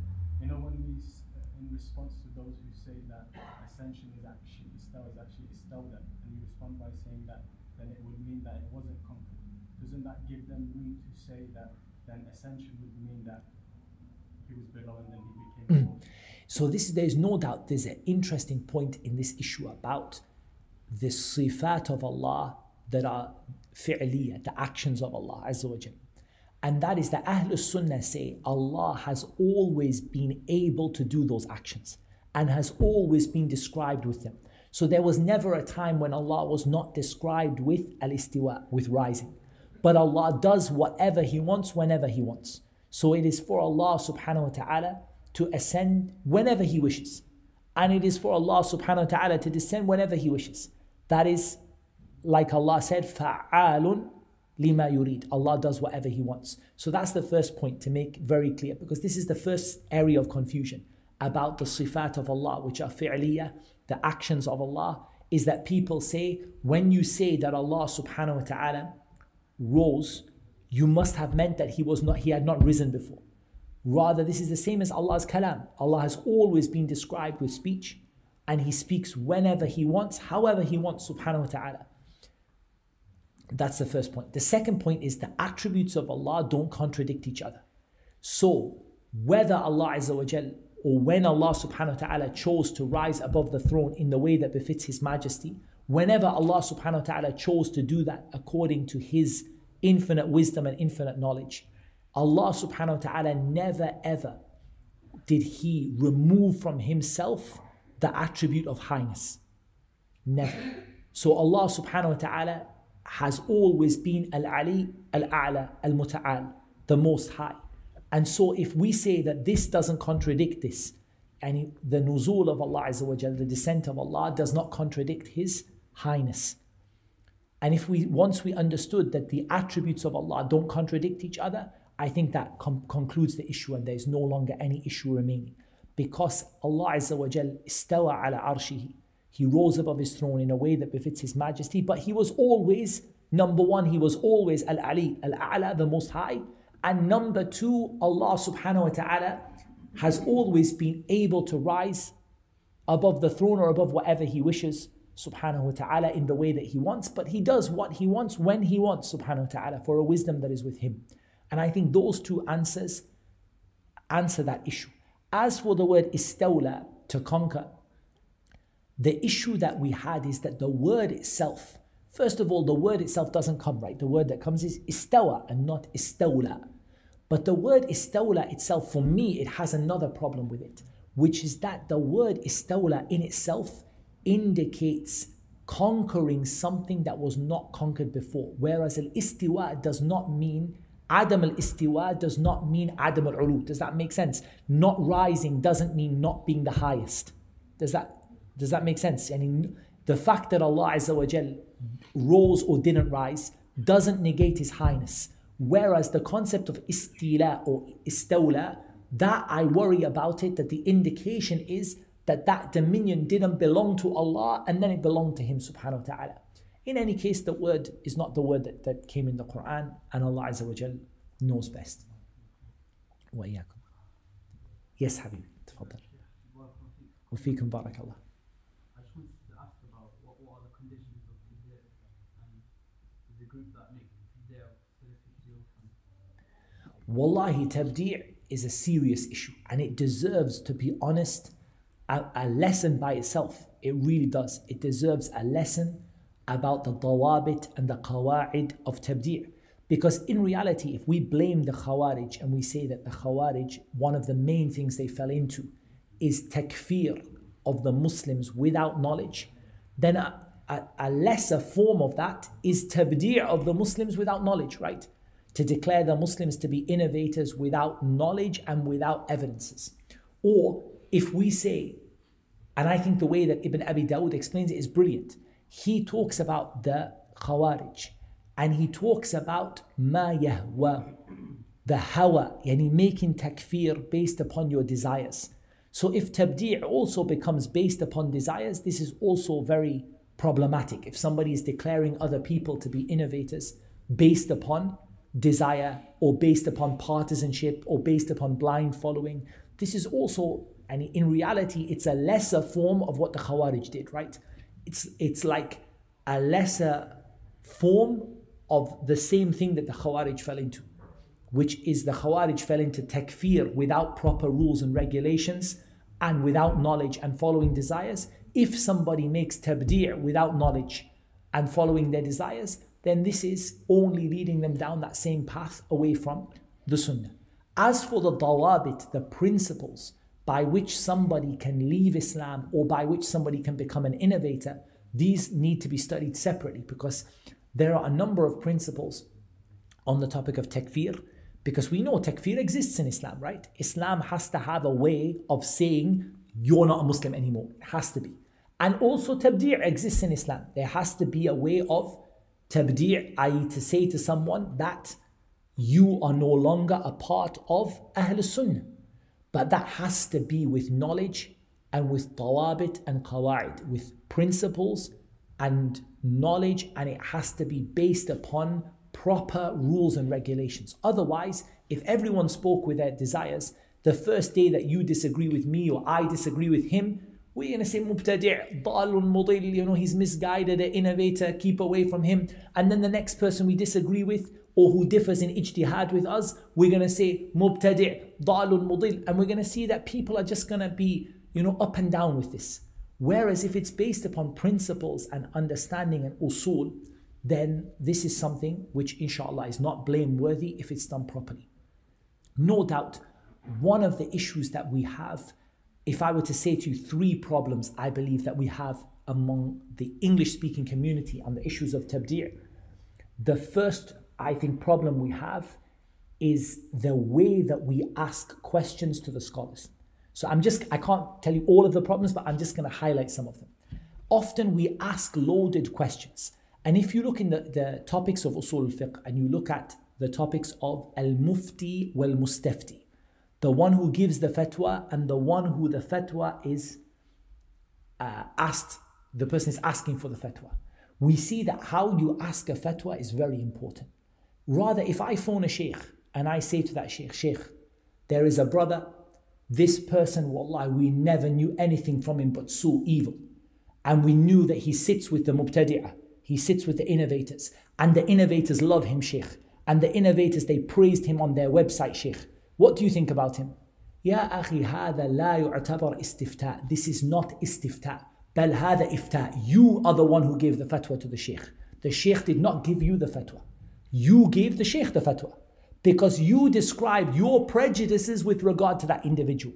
You know, when we, s- in response to those who say that ascension is actually istawa is actually istawla, and we respond by saying that, then it would mean that it wasn't conquered. Doesn't that give them room to say that then ascension would mean that he was below and then he became above? So this is, there's no doubt there's an interesting point in this issue about the sifat of Allah that are fi'liya, the actions of Allah Azza wa Jal. And that is that Ahlul Sunnah say Allah has always been able to do those actions and has always been described with them. So there was never a time when Allah was not described with al-istiwa, with rising. But Allah does whatever He wants, whenever He wants. So it is for Allah subhanahu wa ta'ala to ascend whenever He wishes. And it is for Allah subhanahu wa ta'ala to descend whenever He wishes. That is, like Allah said, فَعَالٌ lima yurid. Allah does whatever He wants. So that's the first point to make very clear, because this is the first area of confusion about the sifat of Allah, which are fi'liya, the actions of Allah, is that people say, when you say that Allah subhanahu wa ta'ala rose, you must have meant that He was not, He had not risen before. Rather, this is the same as Allah's kalam. Allah has always been described with speech, and He speaks whenever He wants, however He wants, subhanahu wa ta'ala. That's the first point. The second point is the attributes of Allah don't contradict each other. So, whether Allah Azza wa Jal, or when Allah subhanahu wa ta'ala chose to rise above the throne in the way that befits His majesty, whenever Allah subhanahu wa ta'ala chose to do that according to His infinite wisdom and infinite knowledge, Allah subhanahu wa ta'ala never ever did He remove from Himself the attribute of highness. Never. So Allah subhanahu wa ta'ala has always been Al-Ali, Al-A'la, Al-Muta'al, the Most High. And so if we say that this doesn't contradict this, and the nuzul of Allah Azza wa Jal, the descent of Allah, does not contradict His highness. And if we, once we understood that the attributes of Allah don't contradict each other, I think that com- concludes the issue, and there is no longer any issue remaining. Because Allah Azza wa Jal istawa ala arshihi, He rose above His throne in a way that befits His majesty, but He was always, number one, He was always Al-Ali, Al-A'la, the Most High. And number two, Allah subhanahu wa ta'ala has always been able to rise above the throne or above whatever He wishes, subhanahu wa ta'ala, in the way that He wants. But He does what He wants when He wants, subhanahu wa ta'ala, for a wisdom that is with Him. And I think those two answers answer that issue. As for the word istawla, to conquer, the issue that we had is that the word itself, first of all, the word itself doesn't come right. The word that comes is istawa and not istawla. But the word istawla itself, for me, it has another problem with it, which is that the word istawla in itself indicates conquering something that was not conquered before. Whereas al-istiwa does not mean, Adam al-istiwa does not mean Adam al-ulu. Does that make sense? Not rising doesn't mean not being the highest. Does that Does that make sense? I mean, the fact that Allah Azza wa Jal rose or didn't rise doesn't negate His highness. Whereas the concept of istila or istawla, that I worry about it, that the indication is that that dominion didn't belong to Allah and then it belonged to Him subhanahu wa ta'ala. In any case, the word is not the word that, that came in the Quran, and Allah Azza wa Jal knows best. Wa iyyakum. Yes, Habib, tafadhal. Wa feekum barakallah. I just wanted to ask about what, what are the conditions of Tabdir, and is the group that make Tabdir Salafi? Wallahi, tabdi' is a serious issue, and it deserves, to be honest, a, a lesson by itself. It really does. It deserves a lesson about the dawabit and the qawa'id of tabdi'. Because in reality, if we blame the Khawarij and we say that the Khawarij, one of the main things they fell into is takfir of the Muslims without knowledge, then a, a, a lesser form of that is tabdi' of the Muslims without knowledge, right? To declare the Muslims to be innovators without knowledge and without evidences. Or if we say, and I think the way that Ibn Abi Dawud explains it is brilliant. He talks about the Khawarij, and he talks about ma yahwa, the hawa, yani making takfir based upon your desires. So if tabdi' also becomes based upon desires, this is also very problematic. If somebody is declaring other people to be innovators based upon desire or based upon partisanship or based upon blind following, This is also, and in reality, it's a lesser form of what the Khawarij did, right? It's, it's like a lesser form of the same thing that the Khawarij fell into, which is the Khawarij fell into takfir without proper rules and regulations and without knowledge and following desires. If somebody makes tabdi' without knowledge and following their desires, then this is only leading them down that same path away from the Sunnah. As for the dawabit, the principles by which somebody can leave Islam or by which somebody can become an innovator, these need to be studied separately, because there are a number of principles on the topic of takfir, because we know takfir exists in Islam, right? Islam has to have a way of saying you're not a Muslim anymore. It has to be. And also tabdi' exists in Islam. There has to be a way of tabdi', that is to say to someone that you are no longer a part of Ahl Sunnah. But that has to be with knowledge and with tawabit and qawaid, with principles and knowledge, and it has to be based upon proper rules and regulations. Otherwise, if everyone spoke with their desires, the first day that you disagree with me or I disagree with him, we're going to say mubtadi', dalun mudil, you know, he's misguided, an innovator, keep away from him. And then the next person we disagree with or who differs in ijtihad with us, we're going to say mubtadi', dalun mudil. And we're going to see that people are just going to be, you know, up and down with this. Whereas if it's based upon principles and understanding and usul, then this is something which inshallah is not blameworthy if it's done properly. No doubt, one of the issues that we have, if I were to say to you three problems I believe that we have among the English-speaking community on the issues of tabdi', the first, I think, problem we have is the way that we ask questions to the scholars. So I'm just, I can't tell you all of the problems, but I'm just going to highlight some of them. Often we ask loaded questions. And if you look in the, the topics of usul al-fiqh and you look at the topics of al-mufti wal-mustafti, the one who gives the fatwa and the one who the fatwa is uh, asked, the person is asking for the fatwa, we see that how you ask a fatwa is very important. Rather, if I phone a sheikh and I say to that sheikh, Sheikh, there is a brother, this person, wallah, we never knew anything from him but so evil. And we knew that he sits with the mubtadi'ah, he sits with the innovators, and the innovators love him, Sheikh. And the innovators, they praised him on their website, Sheikh. What do you think about him? Ya akhi, hada la yu'tabar istifta. This is not istifta. Bal hada ifta. You are the one who gave the fatwa to the Sheikh. The Sheikh did not give you the fatwa. You gave the Sheikh the fatwa, because you described your prejudices with regard to that individual.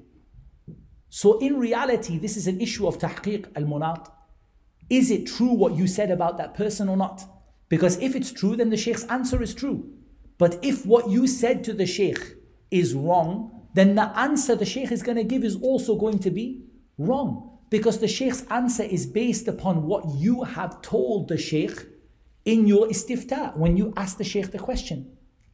So in reality, this is an issue of tahqiq al-munat. Is it true what you said about that person or not? Because if it's true, then the Sheikh's answer is true. But if what you said to the Sheikh is wrong, then the answer the Sheikh is going to give is also going to be wrong. Because the Sheikh's answer is based upon what you have told the Sheikh in your istifta, when you asked the Sheikh the question.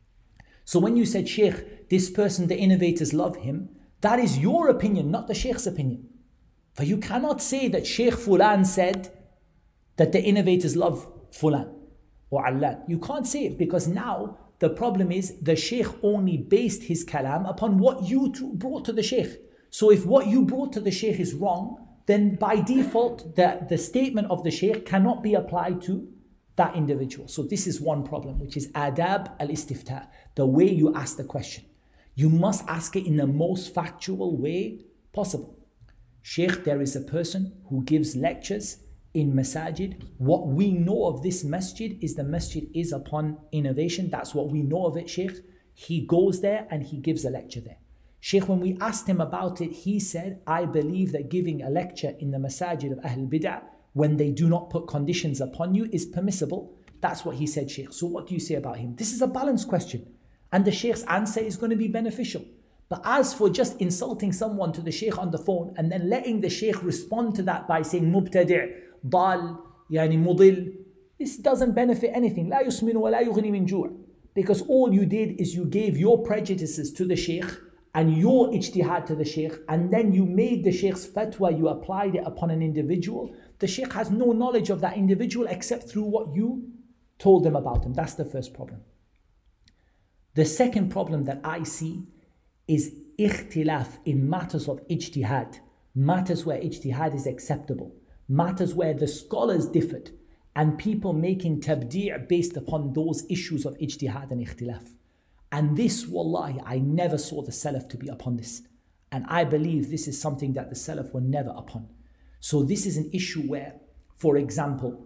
So when you said, Sheikh, this person, the innovators love him, that is your opinion, not the Sheikh's opinion. For you cannot say that Sheikh Fulan said that the innovators love Fulan or Allan. You can't say it, because now the problem is the Sheikh only based his kalam upon what you brought to the Sheikh. So if what you brought to the Sheikh is wrong, then by default the, the statement of the Sheikh cannot be applied to that individual. So this is one problem, which is adab al-istifta, the way you ask the question. You must ask it in the most factual way possible. Sheikh, there is a person who gives lectures in masajid. What we know of this masjid is the masjid is upon innovation. That's what we know of it, Sheikh. He goes there and he gives a lecture there. Sheikh, when we asked him about it, he said, I believe that giving a lecture in the masajid of Ahl Bid'ah, when they do not put conditions upon you, is permissible. That's what he said, Sheikh. So what do you say about him? This is a balanced question. And the Sheikh's answer is going to be beneficial. But as for just insulting someone to the Sheikh on the phone and then letting the Sheikh respond to that by saying mubtadi', dal, yani mudil, this doesn't benefit anything. La yusmin wa la yughni min ju'. Because all you did is you gave your prejudices to the Sheikh and your ijtihad to the Sheikh, and then you made the Sheikh's fatwa, you applied it upon an individual. The Sheikh has no knowledge of that individual except through what you told him about him. That's the first problem. The second problem that I see is ikhtilaf in matters of ijtihad, matters where ijtihad is acceptable, matters where the scholars differed, and people making tabdi' based upon those issues of ijtihad and ikhtilaf. And this, wallahi, I never saw the Salaf to be upon this. And I believe this is something that the Salaf were never upon. So this is an issue where, for example,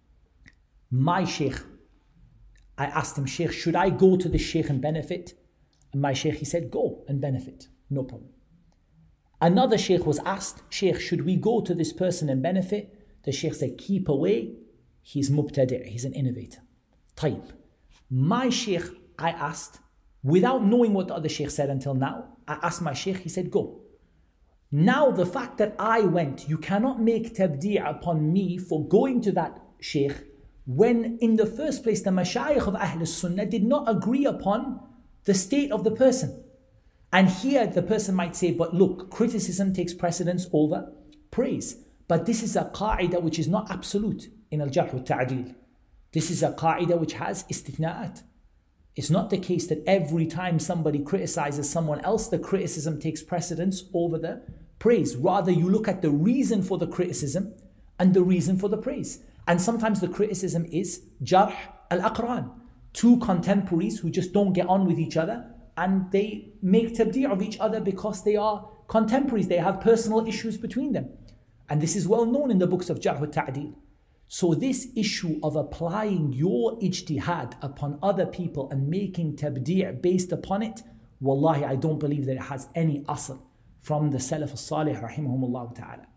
my Shaykh, I asked him, Shaykh, should I go to the Shaykh and benefit? And my Shaykh, he said, go and benefit, no problem. Another Shaykh was asked, Shaykh, should we go to this person and benefit? The Shaykh said, keep away, he's mubtadi', he's an innovator. Tayyib. My Shaykh, I asked, without knowing what the other Shaykh said until now, I asked my Shaykh, he said, go. Now the fact that I went, you cannot make tabdi' upon me for going to that Shaykh when in the first place the mashayikh of Ahl Sunnah did not agree upon the state of the person. And here the person might say, but look, criticism takes precedence over praise. But this is a qa'idah which is not absolute in al-jarh wa ta'deel. This is a qa'idah which has istithna'at. It's not the case that every time somebody criticizes someone else, the criticism takes precedence over the praise. Rather, you look at the reason for the criticism and the reason for the praise. And sometimes the criticism is jarh al-aqran, two contemporaries who just don't get on with each other, and they make tabdi' of each other because they are contemporaries, they have personal issues between them. And this is well known in the books of jarh wa ta'deel. So this issue of applying your ijtihad upon other people and making tabdi' based upon it, wallahi, I don't believe that it has any asl from the Salaf al-Salih rahimahumullah ta'ala.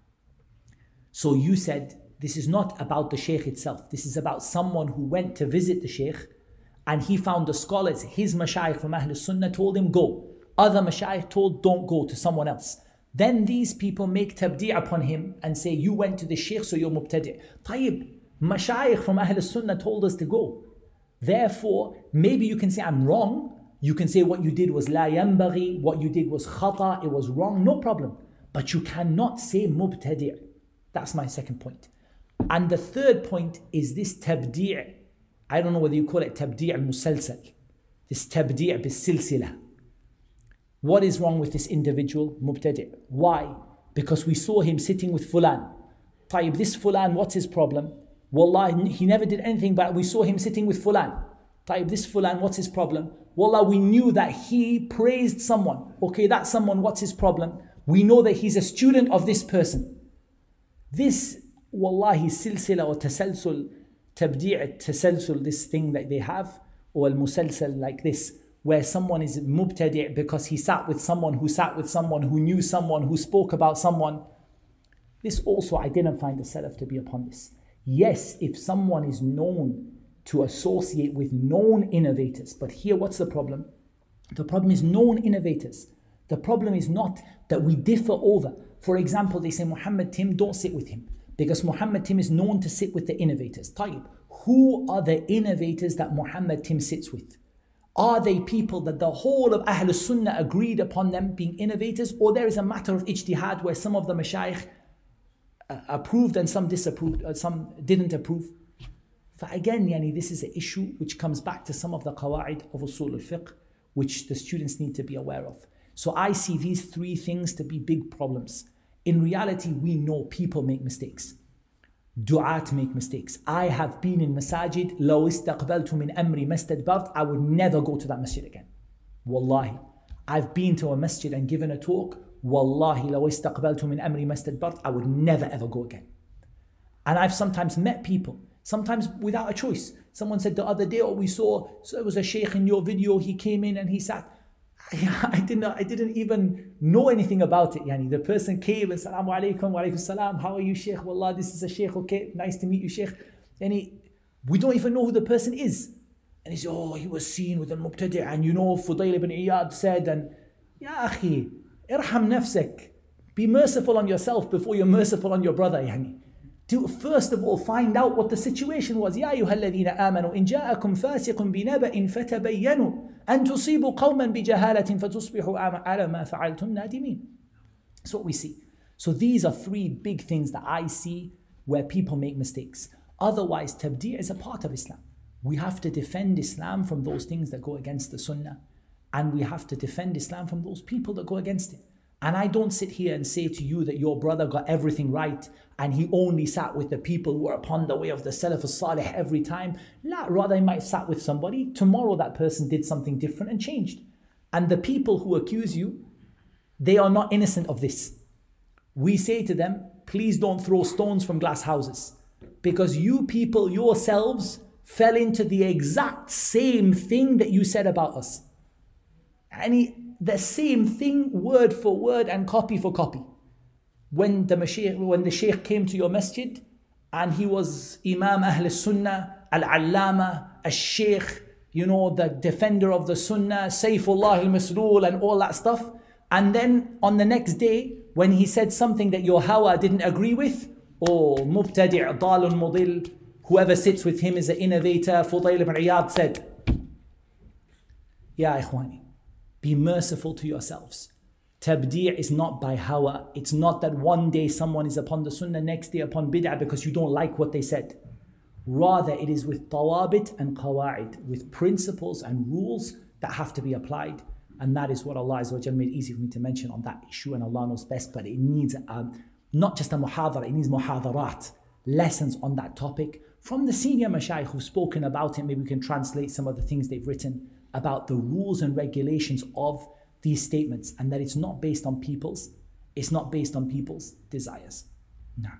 So you said, this is not about the Shaykh itself. This is about someone who went to visit the Shaykh and he found the scholars, his mashayikh from Ahl Sunnah told him go. Other mashayikh told don't go, to someone else. Then these people make tabdi' upon him and say, you went to the Shaykh, so you're mubtadi'. Tayyib, mashayikh from Ahl Sunnah told us to go. Therefore, maybe you can say, I'm wrong. You can say what you did was la yanbaghi, what you did was khata, it was wrong, no problem. But you cannot say mubtadi'. That's my second point. And the third point is this tabdi'. I don't know whether you call it tabdi' al-musalsal. This tabdi' bis-silsila. What is wrong with this individual? Mubtadi'. Why? Because we saw him sitting with fulan. Tayyib, this fulan, what's his problem? Wallah, he never did anything, but we saw him sitting with fulan. Tayyib, this fulan, what's his problem? Wallah, we knew that he praised someone. Okay, that someone, what's his problem? We know that he's a student of this person. This, wallahi, silsila or tasalsul, tabdi' tasalsul, this thing that they have, or al-musalsal like this, where someone is mubtadi' because he sat with someone who sat with someone who knew someone who spoke about someone. This also, I didn't find the Salaf to be upon this. Yes, if someone is known to associate with known innovators, but here what's the problem? The problem is known innovators. The problem is not that we differ over. For example, they say Muhammad Tim, don't sit with him because Muhammad Tim is known to sit with the innovators. Tayyib, who are the innovators that Muhammad Tim sits with? Are they people that the whole of Ahl Sunnah agreed upon them being innovators, or there is a matter of ijtihad where some of the mashayikh uh, approved and some disapproved, uh, some didn't approve? For again, yani, this is an issue which comes back to some of the qawa'id of usul al-fiqh, which the students need to be aware of. So I see these three things to be big problems. In reality, we know people make mistakes. Du'at make mistakes. I have been in masajid, لو استقبلت من أمري ما استدبرت, I would never go to that masjid again. Wallahi. I've been to a masjid and given a talk, Wallahi, لو استقبلت من أمري ما استدبرت, I would never ever go again. And I've sometimes met people, sometimes without a choice. Someone said the other day, oh, we saw, so it was a sheikh in your video, he came in and he sat. I didn't, I didn't even know anything about it. Yani, the person came and Assalamu alaikum, wa alaikum salam, how are you, Sheikh? Wallah, this is a Sheikh, okay, nice to meet you, Sheikh. And he, we don't even know who the person is. And he said, oh, he was seen with al-mubtadi' and you know, Fudayl ibn Iyad said, and Ya akhi, irham nafsak. Be merciful on yourself before you're merciful on your brother. Yani. To first of all find out what the situation was. Ya ayyuhalladhina amanu in ja'akum fasiqun binaba'in fatabayyanu an tusibu qawman bijahalatin fatusbihu ala ma fa'altum nadimin. That's what we see. So these are three big things that I see where people make mistakes. Otherwise, tabdi' is a part of Islam. We have to defend Islam from those things that go against the sunnah And we have to defend Islam from those people that go against it. And I don't sit here and say to you that your brother got everything right and he only sat with the people who are upon the way of the Salaf al-Salih every time. La, rather he might sat with somebody. Tomorrow that person did something different and changed. And the people who accuse you, they are not innocent of this. We say to them, please don't throw stones from glass houses. Because you people yourselves fell into the exact same thing that you said about us. And he, the same thing, word for word and copy for copy. When the Mashiach, when the Shaykh came to your masjid and he was Imam Ahl Sunnah, Al-Allama, Al-Shaykh, you know, the defender of the Sunnah, Sayfullah al-Masrool and all that stuff. And then on the next day, when he said something that your hawa didn't agree with, oh, Mubtadi' Dalun Mudil, whoever sits with him is an innovator, Fudayl ibn Iyad said, Ya Ikhwani, be merciful to yourselves. Tabdi' is not by hawa. It's not that one day someone is upon the sunnah, next day upon bid'ah because you don't like what they said. Rather, it is with tawabit and qawa'id, with principles and rules that have to be applied. And that is what Allah Azza wa Jal made easy for me to mention on that issue, and Allah knows best, but it needs um, not just a muhadara, it needs muhadarat, lessons on that topic from the senior mashayikh who've spoken about it. Maybe we can translate some of the things they've written about the rules and regulations of these statements, and that it's not based on people's, it's not based on people's desires. نعم.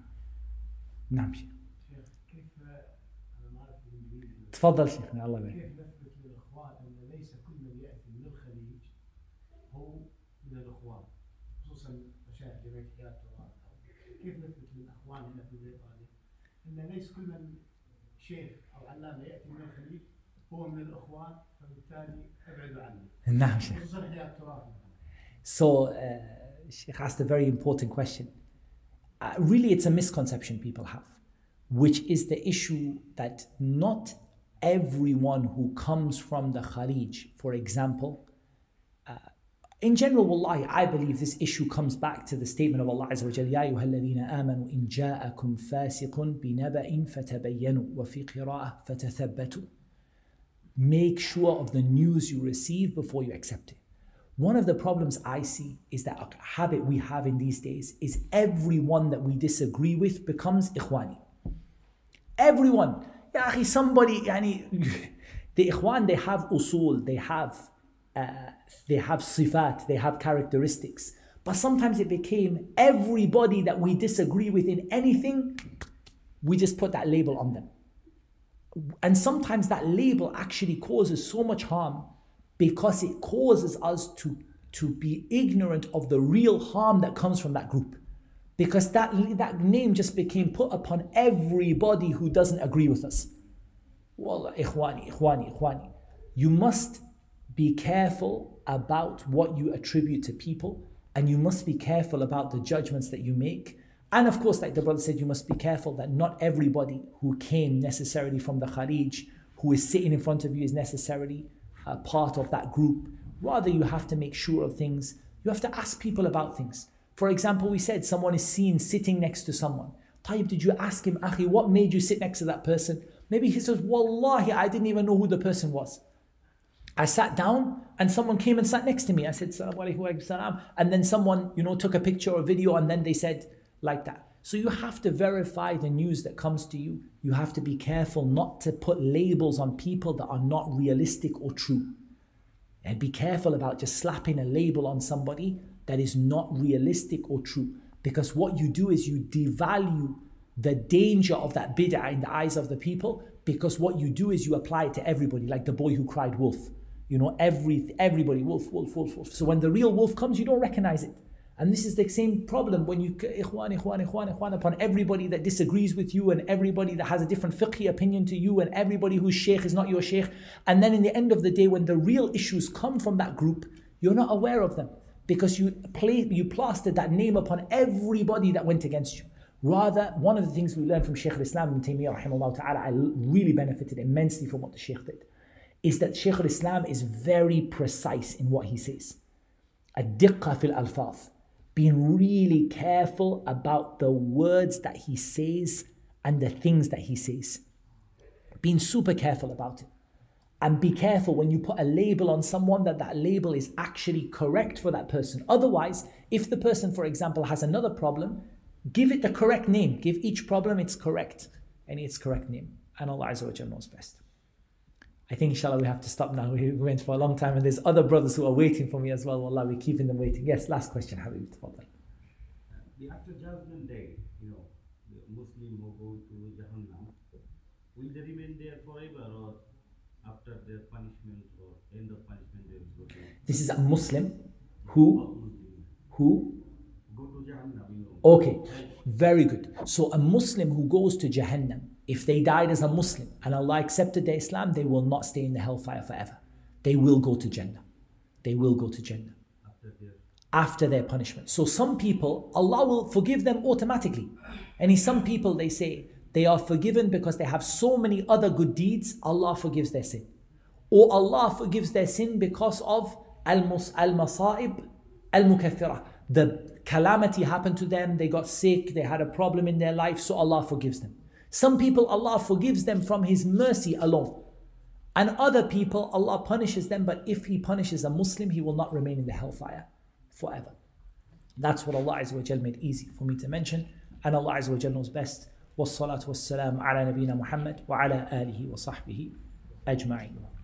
نعم شيخ. كيف أنا ما أعرف الإنجليزي. تفضل شيخنا الله يبارك. كيف نثبت للإخوان أن ليس كل من يأتي من الخليج هو من الإخوان، خصوصا مشايخ جمعية حياة التراث. كيف نثبت للإخوان هنا في بريطانيا أن ليس كل من شيخ أو علامة يأتي من الخليج هو من الإخوان، فبالتالي أبعدوا عنه. نعم شيخ. خصوصا حياة التراث. So, uh, Sheikh asked a very important question. Uh, really, it's a misconception people have, which is the issue that not everyone who comes from the Khalij, for example, uh, in general, wallahi, I believe this issue comes back to the statement of Allah Azza wa Jalla, يَا أَيُّهَا الَّذِينَ آمَنُوا إِن جَاءَكُمْ فَاسِقٌ بِنَبَإٍ فَتَبَيَّنُوا وَفِي قِرَاءَةٍ فَتَثَبَّتُوا. Make sure of the news you receive before you accept it. One of the problems I see is that a habit we have in these days is everyone that we disagree with becomes ikhwani. Everyone. Ya akhi, somebody, yani, the ikhwan, they have usul, they have, uh, they have sifat, they have characteristics. But sometimes it became everybody that we disagree with in anything, we just put that label on them. And sometimes that label actually causes so much harm because it causes us to, to be ignorant of the real harm that comes from that group. Because that, that name just became put upon everybody who doesn't agree with us. Wallah, ikhwani, ikhwani, ikhwani. You must be careful about what you attribute to people, and you must be careful about the judgments that you make. And of course, like the brother said, you must be careful that not everybody who came necessarily from the Khalij, who is sitting in front of you, is necessarily a part of that group. Rather, you have to make sure of things. You have to ask people about things. For example, we said someone is seen sitting next to someone. Tayyib, did you ask him, Akhi, what made you sit next to that person? Maybe he says, Wallahi, I didn't even know who the person was. I sat down and someone came and sat next to me. I said, Salaam alaikum, salam. And then someone, you know, took a picture or video and then they said like that. So you have to verify the news that comes to you. You have to be careful not to put labels on people that are not realistic or true. And be careful about just slapping a label on somebody that is not realistic or true. Because what you do is you devalue the danger of that bid'ah in the eyes of the people, because what you do is you apply it to everybody, like the boy who cried wolf. You know, every everybody, wolf, wolf, wolf, wolf. So when the real wolf comes, you don't recognize it. And this is the same problem when you, ikhwan, ikhwan, ikhwan, ikhwan, upon everybody that disagrees with you and everybody that has a different fiqhi opinion to you and everybody whose shaykh is not your shaykh. And then in the end of the day, when the real issues come from that group, you're not aware of them because you play, you plastered that name upon everybody that went against you. Rather, one of the things we learned from Shaykh al-Islam Ibn Taymiyyah rahimahullah ta'ala, I really benefited immensely from what the Shaykh did, is that Shaykh al-Islam is very precise in what he says. Ad-diqqa fil alfaz. Being really careful about the words that he says and the things that he says. Being super careful about it. And be careful when you put a label on someone that that label is actually correct for that person. Otherwise, if the person, for example, has another problem, give it the correct name. Give each problem its correct and its correct name. And Allah Azza wa Jalla knows best. I think inshallah we have to stop now. We went for a long time and there's other brothers who are waiting for me as well. Wallah, we're keeping them waiting. Yes, last question, Habib. Tafadhal. After Judgment Day, you know, the Muslim who go to Jahannam, will they remain there forever, or after their punishment or end of punishment they will go to? This is a Muslim who, who? Go to Jahannam, you know. Okay, very good. So a Muslim who goes to Jahannam, if they died as a Muslim and Allah accepted their Islam, they will not stay in the hellfire forever. They will go to Jannah. They will go to Jannah. After their After their punishment. So some people, Allah will forgive them automatically. And in some people, they say they are forgiven because they have so many other good deeds, Allah forgives their sin. Or Allah forgives their sin because of al-masa'ib al-mukathirah. The calamity happened to them, they got sick, they had a problem in their life, so Allah forgives them. Some people, Allah forgives them from His mercy alone. And other people, Allah punishes them, but if He punishes a Muslim, he will not remain in the hellfire forever. That's what Allah Azza wa Jal made easy for me to mention. And Allah Azza wa Jal knows best. Wassalatu wassalamu ala nabiyyina Muhammad wa ala alihi wa sahbihi ajma'in.